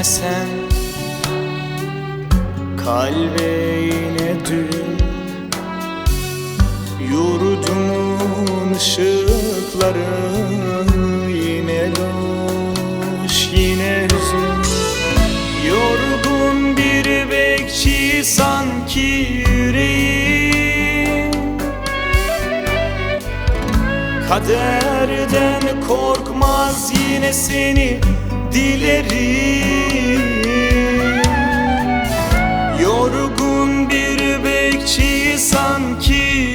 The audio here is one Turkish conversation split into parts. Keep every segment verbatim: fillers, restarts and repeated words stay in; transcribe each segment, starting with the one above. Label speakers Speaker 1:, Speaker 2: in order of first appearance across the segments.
Speaker 1: sen, kalbe yine dün. Yurdumun ışıkları yine loş, yine hüzün. Yorgun bir bekçi sanki yüreğim. Kaderden korkmaz, yine seni dilerim. Yorgun bir bekçi sanki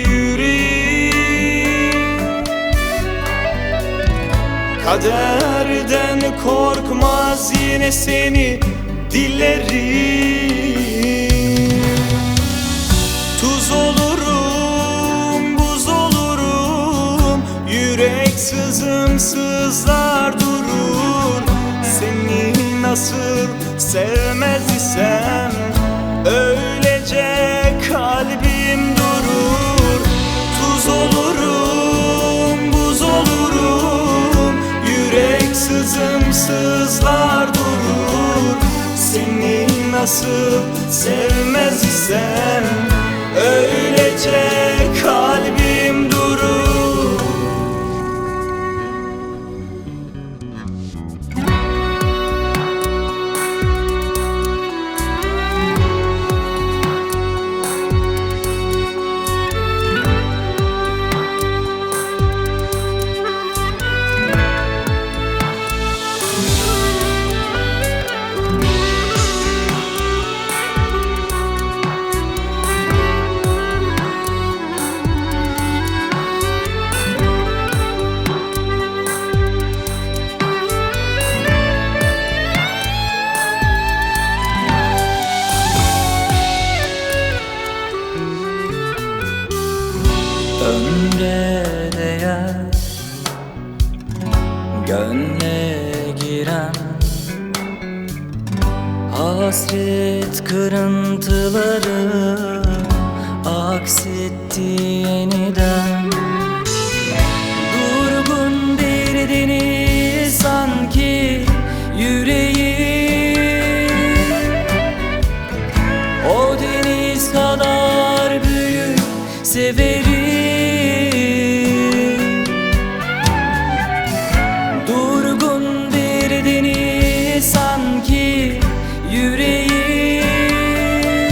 Speaker 1: yüreğim. Kaderden korkmaz, yine seni dilerim. Tuz olurum, buz olurum, yürek sızım sızlar durur. Seni nasıl sevmez isem, öylece kalbim durur. Tuz olurum, buz olurum, yürek sızım sızlar durur. Seni nasıl sevmez isem, öylece kalbim durur.
Speaker 2: Ömre değer, gönle giren hasret kırıntıları aksetti yeniden. Durgun bir deniz sanki yüreğim. O deniz kadar büyük severim. Durgun bir deniz sanki yüreğim.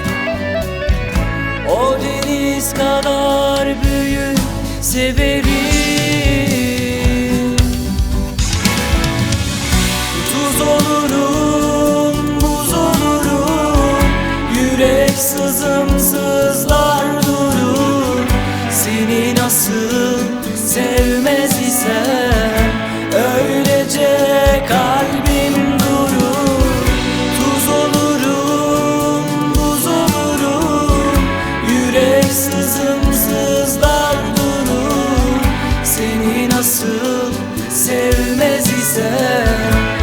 Speaker 2: O deniz kadar büyük severim. Tuz olurum, buz olurum, yürek sızım sızlar durur. Seni nasıl sevmez isem, öylece kalbim durur. Tuz olurum, buz olurum, yürek sızım sızlar durur. Seni nasıl sevmez isem,